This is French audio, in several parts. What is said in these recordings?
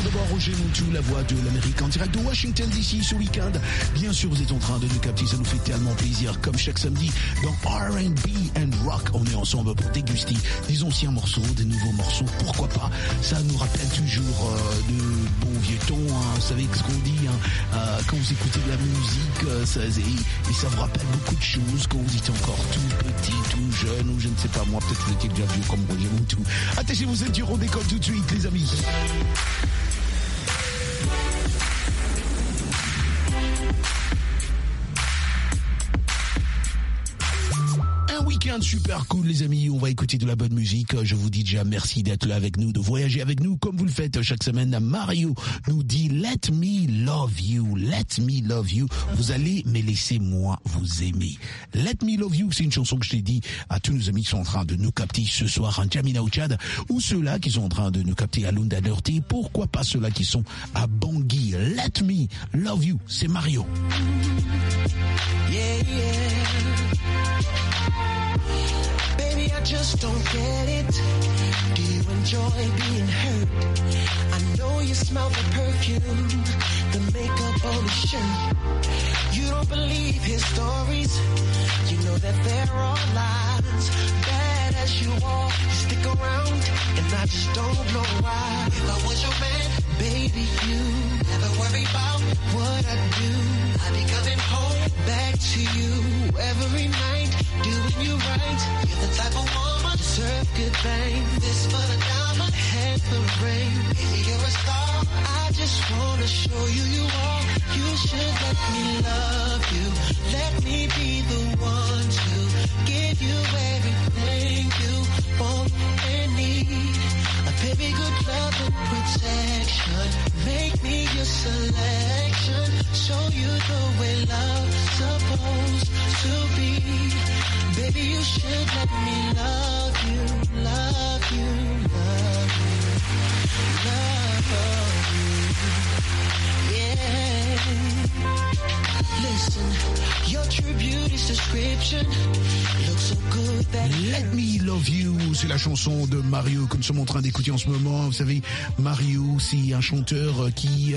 savoir Roger Montou, la voix de l'Amérique en direct de Washington DC ce week-end. Bien sûr, vous êtes en train de nous capter, ça nous fait tellement plaisir. Comme chaque samedi, dans R&B and Rock, on est ensemble pour déguster des anciens morceaux, des nouveaux morceaux, pourquoi pas. Ça nous rappelle toujours de bons vieux tons, hein. Vous savez ce qu'on dit, hein, quand vous écoutez de la musique, et ça vous rappelle beaucoup de choses quand vous étiez encore tout petit, tout jeune, ou je ne sais pas moi, peut-être que vous étiez déjà vieux comme Roger Montou. Attachez-vous ceinture, on décolle tout de suite, les amis. Week-end super cool les amis, on va écouter de la bonne musique. Je vous dis déjà merci d'être là avec nous, de voyager avec nous comme vous le faites chaque semaine. Mario nous dit Let me love you, let me love you. Vous allez me laisser moi vous aimer. Let me love you, c'est une chanson que je t'ai dit à tous nos amis qui sont en train de nous capter ce soir en Jamina au Tchad, ou ceux-là qui sont en train de nous capter à Lunda Norte, pourquoi pas ceux-là qui sont à Bangui. Let me love you, c'est Mario. Yeah, yeah. Baby, I just don't get it. Do you enjoy being hurt? I know you smell the perfume, the makeup on his shirt. You don't believe his stories. You know that they're all lies. Bad as you are, you stick around, and I just don't know why. If I was your man, baby, you never worry about what I do. I'd be coming home back to you every night, doing you right. You're the type of woman deserve good things. This for the diamond, head for the rain. Baby, you're a star. I just wanna show you you are. You should let me love you. Let me be the one to give you everything you want and need. A baby, good love and protection. Make me your selection. Show you the way love's supposed to be. Baby, you should let me love you, love you, love you, love you. Yeah. Listen, your true beauty's description looks so good that Let Me Love You, c'est la chanson de Mario que nous sommes en train d'écouter en ce moment. Vous savez, Mario, c'est un chanteur qui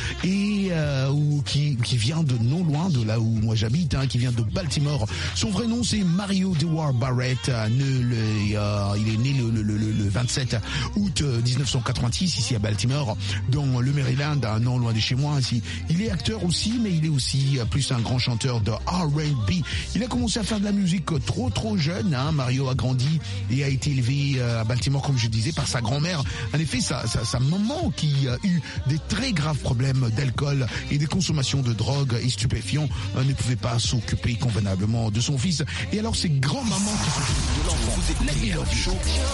vient de non loin de là où moi j'habite, hein, qui vient de Baltimore. Son vrai nom c'est Mario Dewar Barrett. Il est né le 27 août 1986 ici à Baltimore, dans le Maryland, non loin de chez moi. Ici. Il est acteur aussi, mais il est aussi plus un grand chanteur de R&B. Il a commencé à faire de la musique trop jeune. Hein. Mario a grandi et a été élevé à Baltimore, comme je disais, par sa grand-mère. En effet, sa maman qui a eu des très graves problèmes d'alcool et de consommation de drogue et stupéfiants ne pouvait pas s'occuper convenablement de son fils. Et alors, c'est grand-maman qui s'occupe de l'enfant. Vous écoutez le show.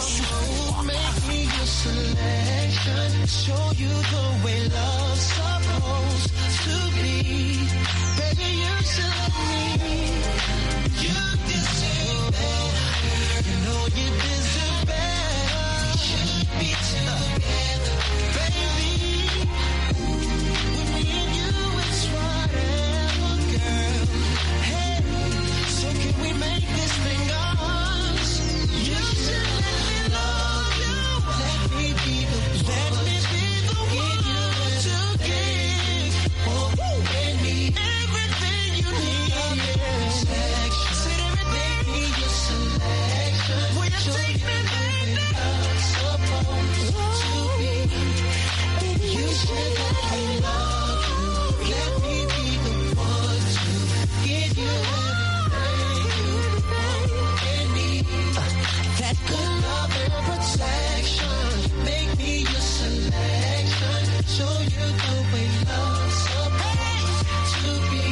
make me your selection. Show you the way love's supposed to be. Baby, you should let me. You deserve better. You know you deserve better. We should be together, baby. With me and you, it's whatever, girl. Hey, so can we make this thing ours? You should let me love you. Let me be the one to give. Oh, and me everything you need. Said everything need your selection. Will you take me back now? Supposed to be. You should let me love you. Let me be the one to give you everything you want and need. That good love and protection. Make me your selection. Show you the way love's supposed to be.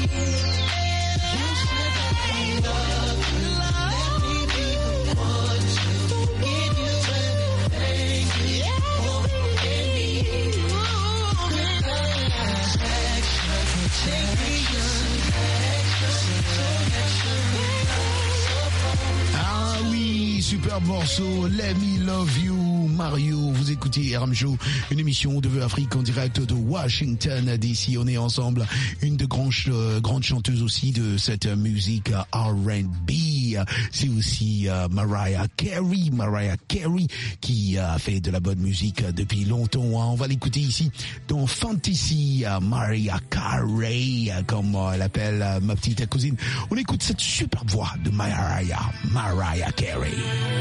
You should let me love you. Let me be the one to give you everything you want and need. Good love and protection. Make me your selection. Ah oui, super morceau, Let Me Love You, Mario. Vous écoutez RM Show, une émission de Vœux Afrique en direct de Washington DC. On est ensemble, une de grandes chanteuses aussi de cette musique R&B. puis c'est aussi Mariah Carey qui fait de la bonne musique depuis longtemps. On va l'écouter ici dans Fantasy, Mariah Carey, comme elle appelle ma petite cousine. On écoute cette superbe voix de Mariah Carey.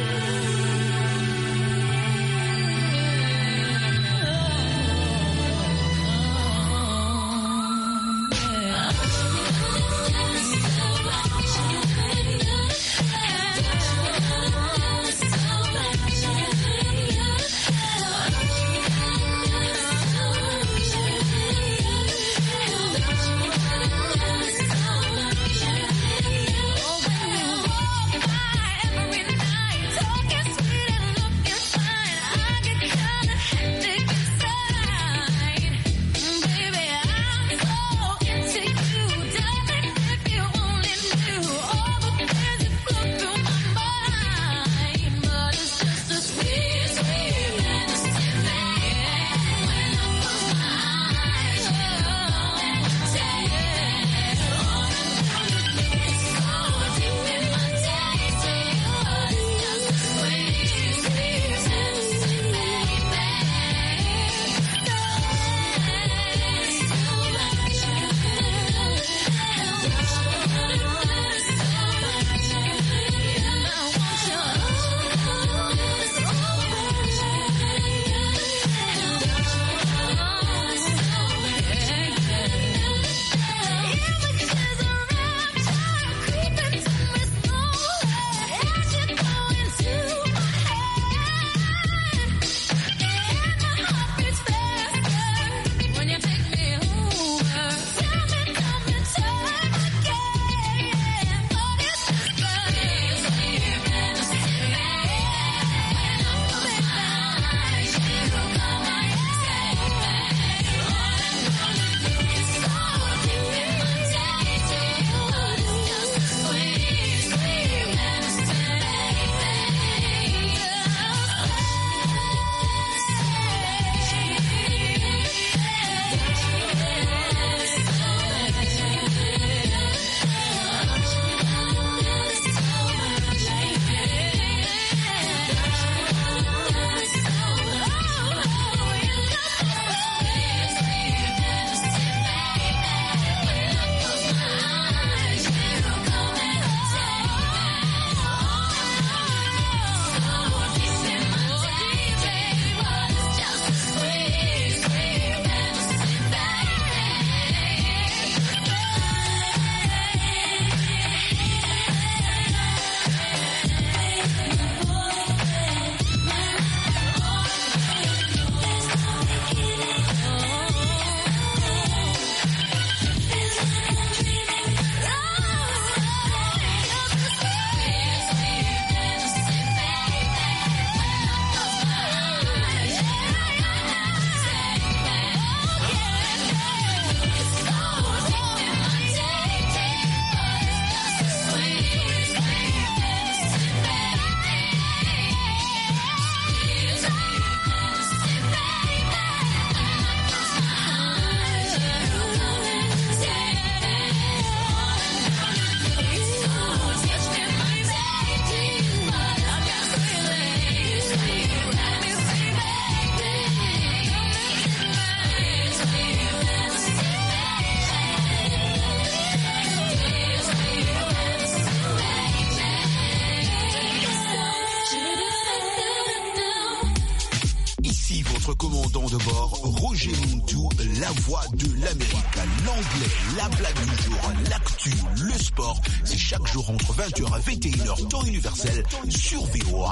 commandant de bord, Roger Muntou, la voix de l'Amérique, l'anglais, la blague du jour, l'actu, le sport. C'est chaque jour entre 20h et 21h, temps universel, sur VOA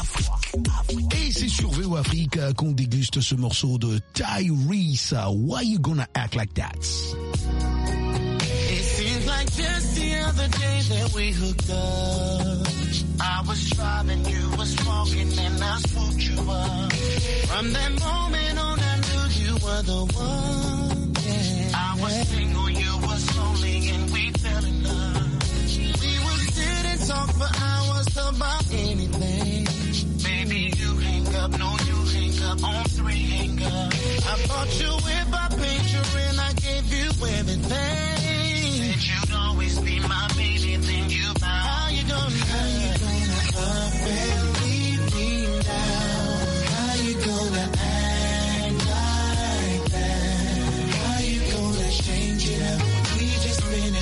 Afrique. Et c'est sur VOA Afrique qu'on déguste ce morceau de Tyrese, Why You Gonna Act Like That? It seems like just the other day that we hooked up. I was driving, you was walking, and I swooped you up. From that moment on, I knew you were the one. Yeah. I was single, you was lonely, and we fell in love. We would sit and talk for hours about anything. Baby, you hang up, no, you hang up on 3 hang up. I bought you whip, I paid your rent, I gave you everything. Said you'd always be my baby, then you bow. How you gonna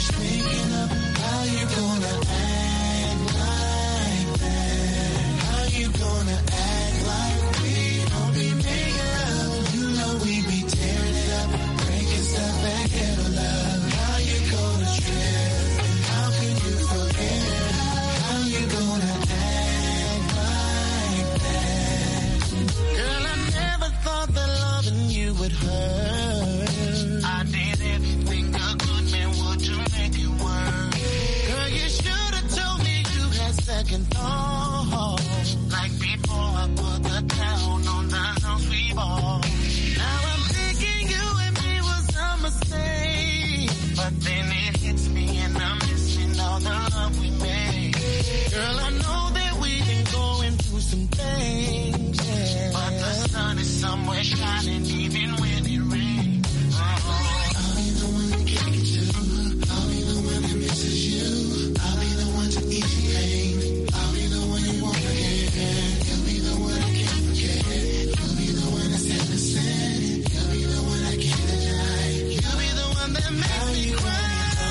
finished making up, how you gonna act like that? How you gonna act like we don't be making love? You know we be tearing it up, breaking stuff back out of love. How you gonna trip? How can you forget? How you gonna act like that? Girl, I never thought that loving you would hurt. I did everything I could, man, would you make it work? Girl, you should have told me you had second thoughts. Like before I put the down on the house we bought. Now I'm thinking you and me was a mistake. But then it hits me and I'm missing all the love we made. Girl, I know that we've been going through some things, yeah. But the sun is somewhere shining even when it rains. I'll be the one to kick it to. I'll be the one that misses you. I'll be the one to ease your pain. I'll be the one you won't forget. You'll be the one I can't forget. You'll be the one that's innocent. You'll be the one I can't deny. You'll be the one that makes me cry.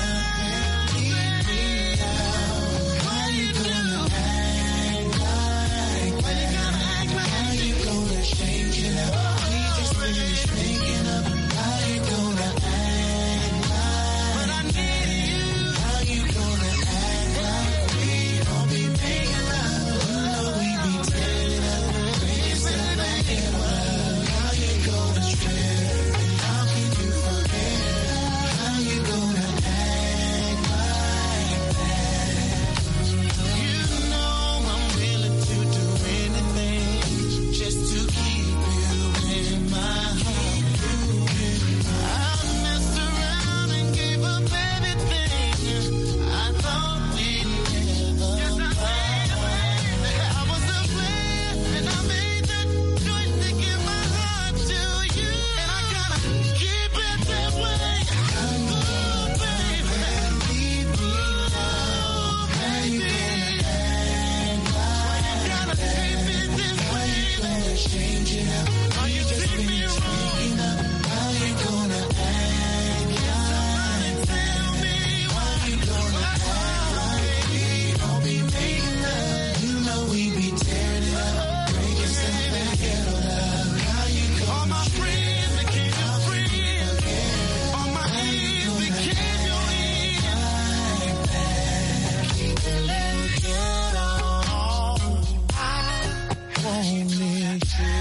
Why you gonna act like that? How you gonna change it up? We just finished making up. How you gonna act like but I need you. How you gonna act like we don't be making love? You know we be tearing it up, breaking stuff back in love. How you gonna trip? How can you forget? How you gonna act like that? You know I'm willing to do anything just to keep you in my heart. I messed around and gave up everything. I thought we'd never part. I was a player and I made the choice to give my heart to you. And I gotta keep it that way. Oh, baby. Leave me alone. How you gonna act like gotta keep it this way. How you gonna change it up? Are you just finished making up? How you gonna act like tell me why you gonna act like we don't be making love? You know we be tearing it up, breaking stuff back out of love. How you gonna all my friends became your friends. All my ears became your ears. Like that. Keep it like that on. I won't miss you.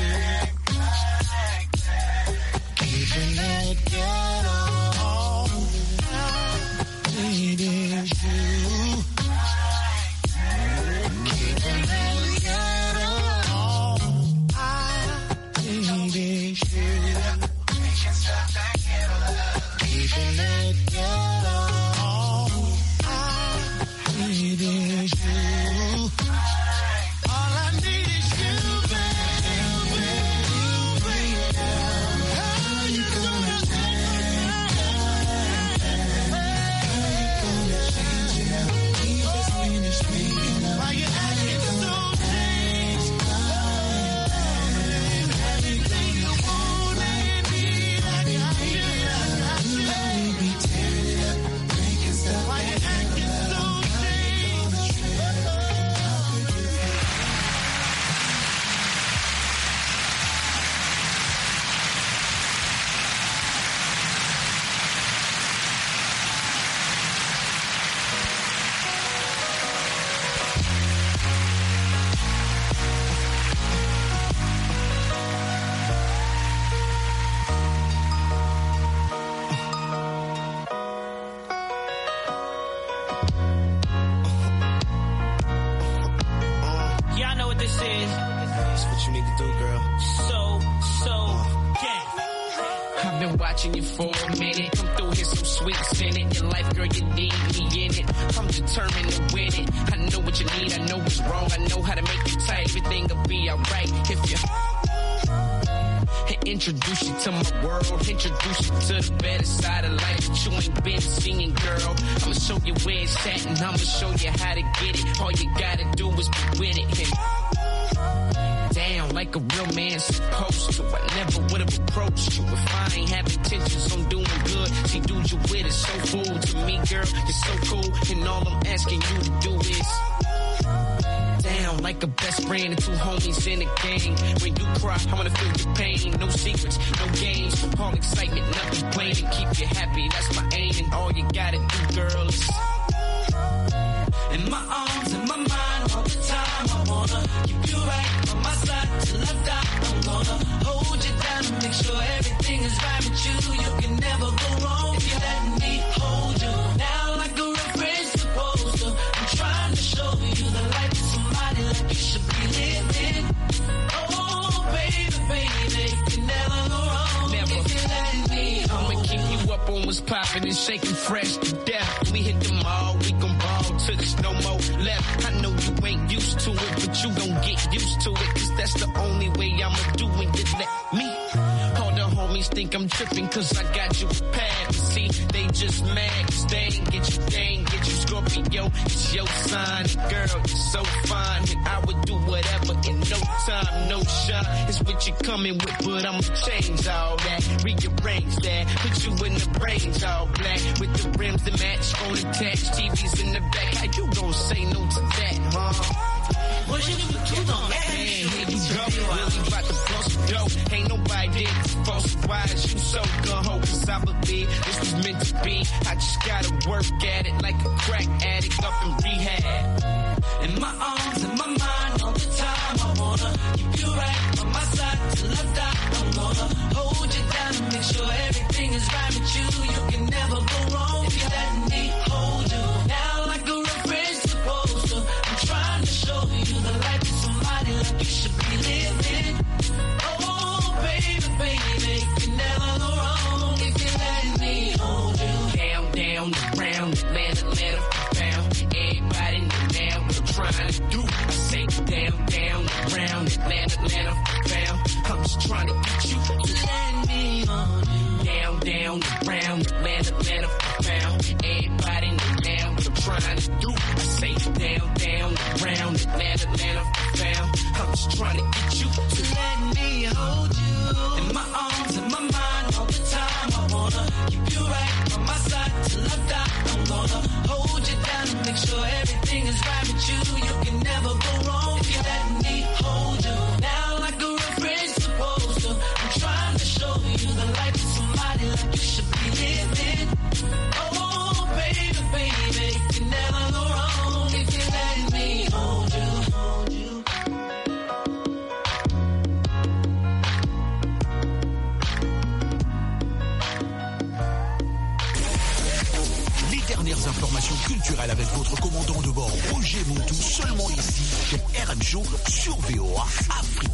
Keep it like that on. I need is you. Keep it like that on. I need is you. Keep it like that on. I need is you. All I need is you, baby. How you gonna act? How you gonna change it up? We just finished making up. Why you acting so changed? Everything you want and need, I got you. You know we be tearing it up, breaking stuff. Why you acting so changed? Y'all know what this is. That's what you need to do, girl. So, yeah. I've been watching you for a minute. Come through here, some sweets in it. Your life, girl, you need me in it. I'm determined to win it. I know what you need, I know what's wrong. I know how to make you tight. Everything will be alright if you introduce you to my world. Introduce you to the better side of life that you ain't been seeing, girl. I'ma show you where it's at and I'ma show you how to get it. All you gotta do is be with it. And down like a real man supposed to. I never would've approached you if I ain't have intentions on doing good. good. See, dude, you with it, so full to me, girl. You're so cool, and all I'm asking you to do is down like a best friend and two homies in a gang. When you cry, I wanna feel your pain. No secrets, no games, all excitement, nothing plain. And keep you happy, that's my aim. And all you gotta do, girl, is in my arms, in my mind, all the time. I wanna keep you right on my side till I die. I'm gonna hold you down and make sure everything is right with you. You can never go wrong if you let me hold you down like a real friend's supposed to. I'm trying to show you the life of somebody like you should be living. Oh, baby, baby, you can never go wrong if you let me hold you. I'ma keep you up on what's poppin' and shaking fresh to death. We hit the mall, we gon' ball till there's no more left. I know you ain't used to it, but you gon' get used to it, cause that's the only way I'ma do when you let me. All the homies think I'm trippin' cause I got you a pad. But see, they just mad cause they ain't get you Scorpio. It's your sign, girl, you're so fine. And I would do whatever in no time, no shine. It's what you coming with, but I'ma change all that. Rearrange that, put you in the range all black. With the rims that match, phone attached, TVs in the back. How you gon' say no to that, huh? What you do on that? Man, here you go. Really about to floss the dough. Ain't nobody there to false. Why is you so gung-ho? Cause I believe this was meant to be. I just gotta work at it like a crack addict up in rehab. In my arms, in my mind, all the time. I wanna keep you right on my side till I die. I'm gonna hold you down and make sure everything is right with you. You can never go wrong if you let me hold you down like a real friend's supposed to. I'm trying to show you the life of somebody like you should be living. Oh, baby, baby, you can never go wrong if you let me hold you. Down, down, around, Atlanta, found. Everybody know now what I'm trying to do. I say down, down, around, Atlanta, found. I'm just trying to get you to let me hold you. Down, down, around, Atlanta, found. Everybody know now what I'm trying to do. I say down, down, around, Atlanta, found. I'm just trying to get you to let me hold you. In my arms, in my mind, all the time. I wanna keep you right on my side till I die. I'm gonna hold you down and make sure everything is right with you. You can never go wrong if you let me hold you. Now like a real friend's supposed to. I'm trying to show you the life of somebody like you should be living. Oh, baby, baby, you can never go wrong if you let me hold you. Les dernières informations culturelles avec votre commandant de bord Roger Montou, seulement ici sur RM Show sur VOA Afrique.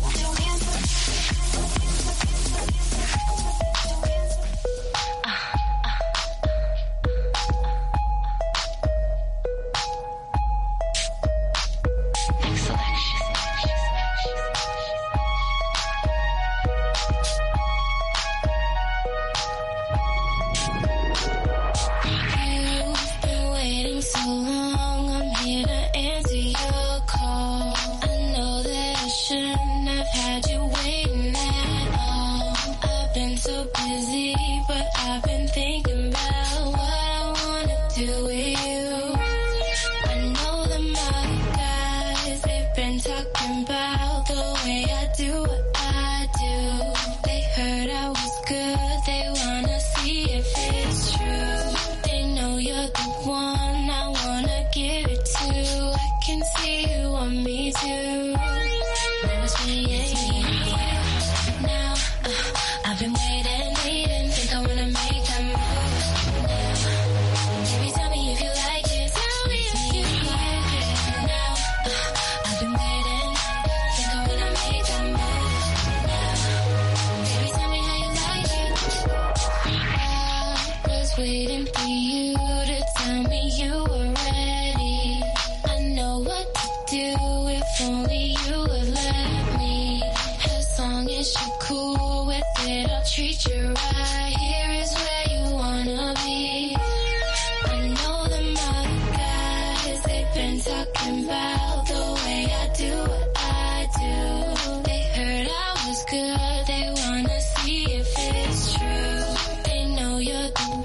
Good, they wanna see if it's true. They know you're the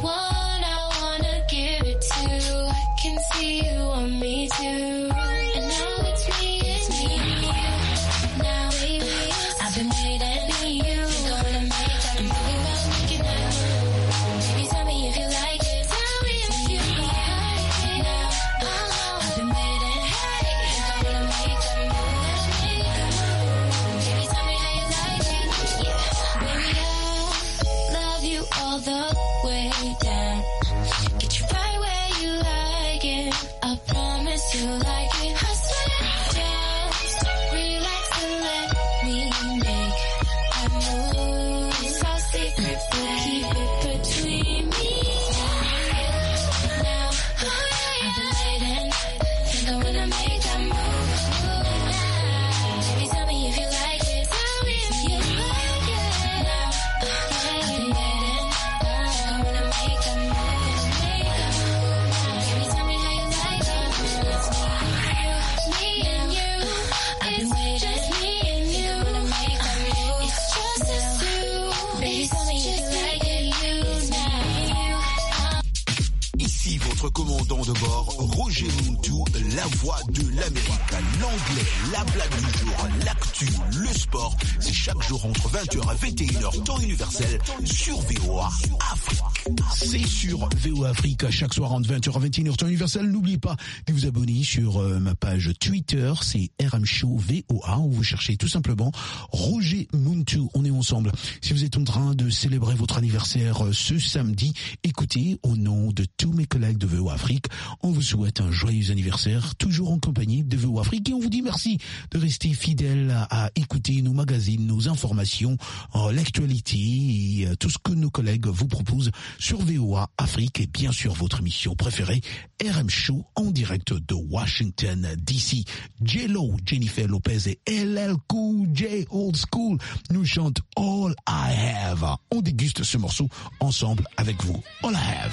up, way down. Get you right where you like it. I promise you like it. I swear, just relax and let me make a move. It's our secret, but keep it between me and now. I've been waiting, think I wanna make that move. Baby, tell me if you like it. Tell me if you like it. Now, I've been waiting, I wanna make that move. Baby, tell me how you like it. It's me and you. I've been waiting, just me and you. I wanna make that move. It's just us two. Baby, tell me if you like it. You now. Ici votre commandant de bord, Roger Muntu, la voix de l'Amérique. L'anglais, la blague du jour, l'actu, le sport, c'est chaque jour entre 20h et 21h, temps universel, sur VOA Afrique. C'est sur VOA Afrique, chaque soir entre 20h et 21h, temps universel. N'oubliez pas de vous abonner sur ma page Twitter, c'est RM Show VOA, où vous cherchez tout simplement Roger Muntu. On est ensemble. Si vous êtes en train de célébrer votre anniversaire ce samedi, écoutez, au nom de tous mes collègues de VOA Afrique, on vous souhaite un joyeux anniversaire, toujours en compagnie de VOA Afrique, et on vous dit merci de rester fidèle à écouter nos magazines, nos informations, l'actualité et tout ce que nos collègues vous proposent sur VOA Afrique, et bien sûr votre émission préférée, RM Show, en direct de Washington DC. J-Lo, Jennifer Lopez et LL Cool J Old School nous chantent All I Have. On déguste ce morceau ensemble avec vous. All I Have.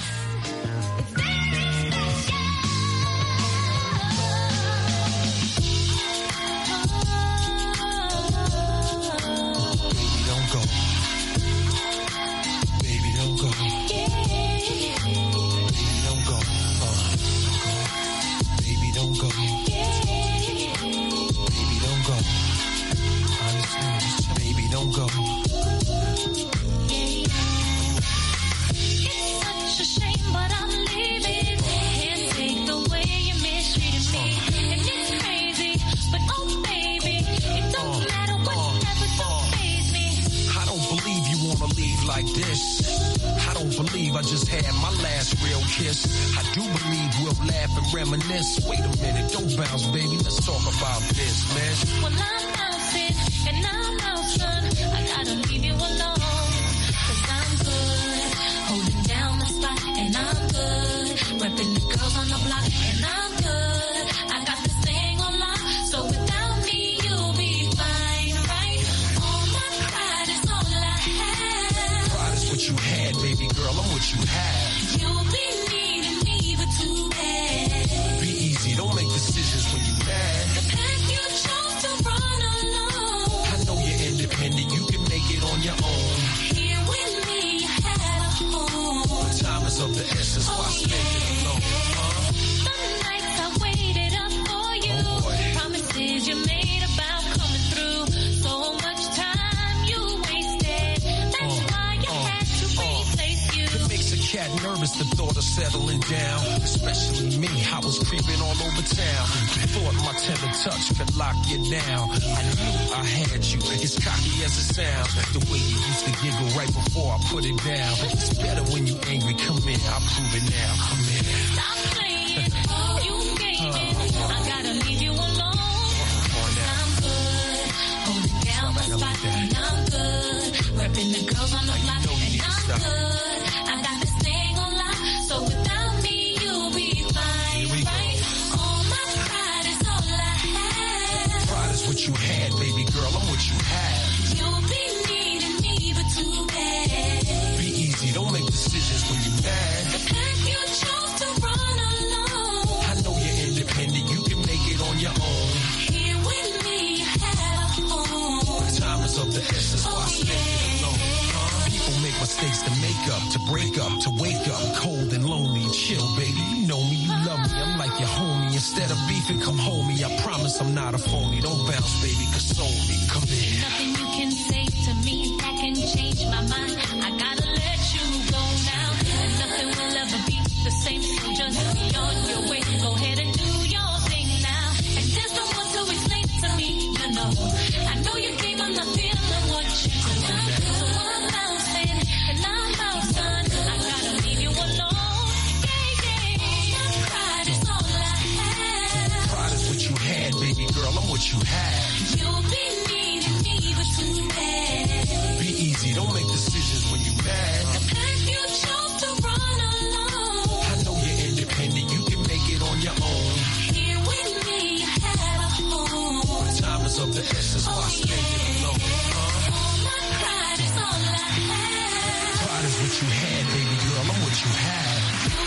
Like this, I don't believe I just had my last real kiss. I do believe we'll laugh and reminisce. Wait a minute, don't bounce, baby. Let's talk about this, man. Well, I'm bouncing and I'm out, son. I gotta leave you alone, 'cause I'm good, holding down the spot, and I'm good, repping the girls on the block, and I'm good. I got this thing on lock, so without me you'll be fine, right? All my pride is all I have. Pride is what you had, baby girl. I'm what you have. You'll be needing me, but too bad. Be easy, don't make decisions when you're mad. The path you chose to run alone. I know you're independent, you can make it on your own. Here with me, you had a home. Time is of the essence, why spend it alone, huh? Some nights I waited up for you. Oh boy. Promises you made about coming through. So much time you wasted. That's why you had to replace you. It makes a cat nervous, the thought of settling down. Especially me, I was creeping all over town. Thought my tender touch could lock you down. I knew I had you, as cocky as it sounds. The way you used to giggle right before I put it down. It's better when you angry, come in, I'll prove it now. Come in. Stop playing, you gaming. I gotta leave you alone. I'm good, holding down the spot, and I'm good, repping the girls on the block, and I'm good. I got this thing on lock, so without me you'll be fine, right? All my pride is all I have. Pride is what you had, baby girl, I'm what you have. You'll be needing me, but too bad. Be easy, don't make decisions when you're mad. The path you chose to run alone. I know you're independent, you can make it on your own. Here with me, you had a home. Time is of the essence, why spend it alone, huh? People make mistakes to make up, to break up, to wake up, cold and lonely. Chill, baby, you know me, you love me, I'm like your homie. Instead of beefing, come hold me, I promise I'm not a phony. Don't bounce, baby, console me, come in. Nothing you can say to me that can change my mind. I gotta let you go now, and nothing will ever be the same. So just be on your way. Go ahead and do your thing now. And there's no one to explain to me, you know. I know you came, I'm not feeling what you do. So I'm bouncing and I'm out, son. head, baby girl, I'm what you have.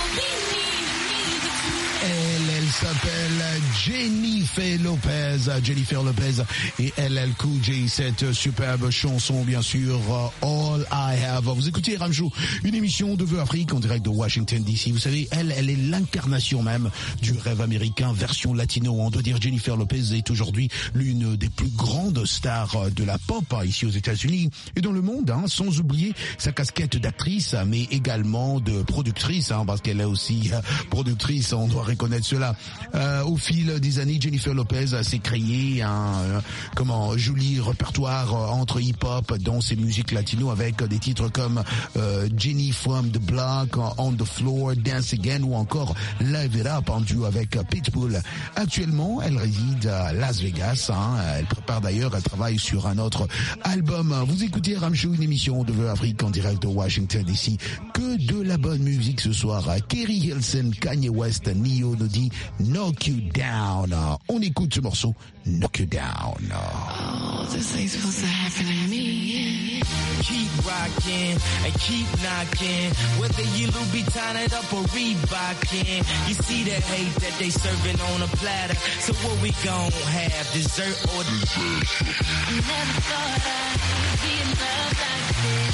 Elle s'appelle Jennifer Lopez et LL Cool J, cette superbe chanson bien sûr, All I Have. Vous écoutez Ramjo, une émission de Vœux Afrique en direct de Washington DC. Vous savez, elle est l'incarnation même du rêve américain version latino. On doit dire Jennifer Lopez est aujourd'hui l'une des plus grandes stars de la pop ici aux États-Unis et dans le monde, sans oublier sa casquette d'actrice mais également de productrice, parce qu'elle est aussi productrice, on doit reconnaître cela. Au fil des années, Jennifer Lopez s'est créé un joli répertoire entre hip-hop dans ses musiques latino avec des titres comme Jenny from the Block, On the Floor, Dance Again ou encore Live It Up en duo avec Pitbull. Actuellement, elle réside à Las Vegas. Elle prépare d'ailleurs, elle travaille sur un autre album. Vous écoutez Ramshow, une émission de Vœux Afrique en direct de Washington DC. Que de la bonne musique ce soir. Kerry Hilson, Kanye West, Neo nous dit Knock You Down. On écoute ce morceau, Knock You Down. Oh, this ain't supposed to happen to me. Keep rocking and keep knocking. Whether you Louboutin it up or Reebokin, you see the hate that they serving on a platter. So what we gon' have, dessert or dessert? I never thought I'd be in love like this.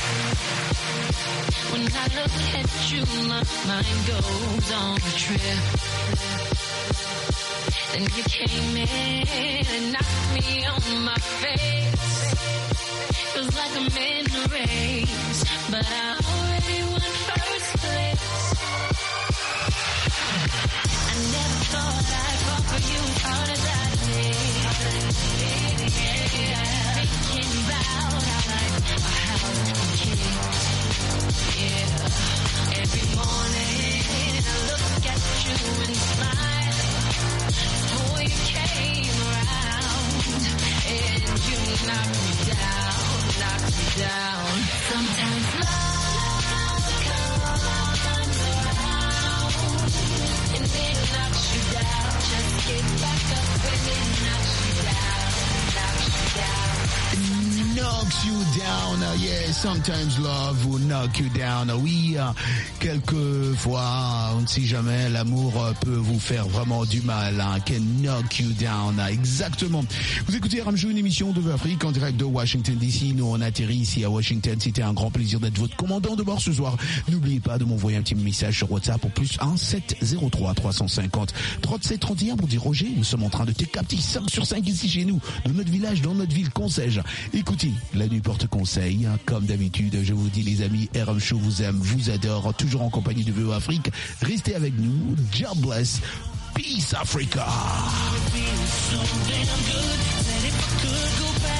When I look at you, my mind goes on a trip. Then you came in and knocked me on my face. Feels like I'm in a race, but I already won first place. I never thought I'd fall for you as hard as I did. Thinking about how we kicked. Yeah, every morning I look at you and smile. Before you came around, and you knocked me down. Sometimes love comes around, and it knocks you down. Just get back up when it knocks you down. Knocks you down, yeah, sometimes love will knock you down. Oui, quelquefois, on ne sait jamais, l'amour peut vous faire vraiment du mal, can knock you down, exactement. Vous écoutez Ramjo, une émission de Vœux Afrique en direct de Washington DC. Nous, on atterrit ici à Washington. C'était un grand plaisir d'être votre commandant de bord ce soir. N'oubliez pas de m'envoyer un petit message sur WhatsApp au plus 1-703 350 37 31 pour dire Roger, nous sommes en train de te capter 5 sur 5 ici chez nous, dans notre village, dans notre ville, qu'on sais-je. Écoutez, la nuit porte conseil. Comme d'habitude, je vous dis les amis, RM Show vous aime, vous adore, toujours en compagnie de Vœux Afrique. Restez avec nous. God bless. Peace Africa. So damn good that if I could go back